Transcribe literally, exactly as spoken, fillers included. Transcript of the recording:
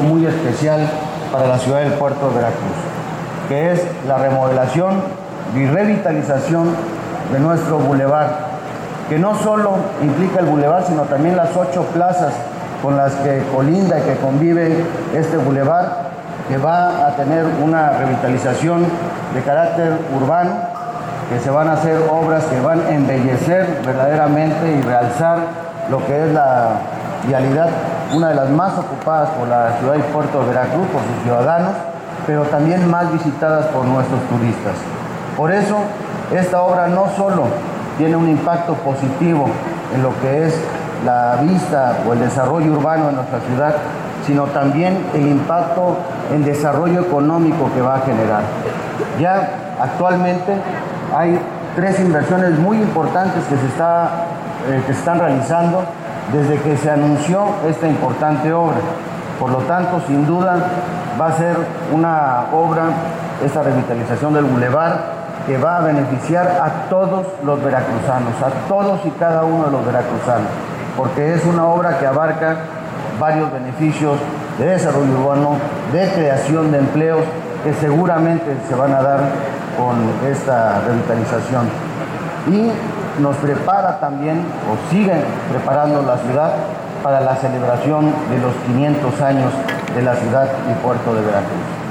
muy especial para la ciudad del puerto de Veracruz, que es la remodelación y revitalización de nuestro bulevar, que no solo implica el bulevar, sino también las ocho plazas con las que colinda y que convive este bulevar, que va a tener una revitalización de carácter urbano, que se van a hacer obras que van a embellecer verdaderamente y realzar lo que es la vialidad, una de las más ocupadas por la ciudad y puerto de Veracruz, por sus ciudadanos, pero también más visitadas por nuestros turistas. Por eso, esta obra no solo tiene un impacto positivo en lo que es la vista o el desarrollo urbano de nuestra ciudad, sino también el impacto en desarrollo económico que va a generar. Ya actualmente hay tres inversiones muy importantes que se, está, eh, que se están realizando desde que se anunció esta importante obra. Por lo tanto, sin duda, va a ser una obra, esta revitalización del bulevar, que va a beneficiar a todos los veracruzanos, a todos y cada uno de los veracruzanos, porque es una obra que abarca varios beneficios de desarrollo urbano, de creación de empleos, que seguramente se van a dar con esta revitalización. Y nos prepara también, o siguen preparando la ciudad para la celebración de los quinientos años de la ciudad y puerto de Veracruz.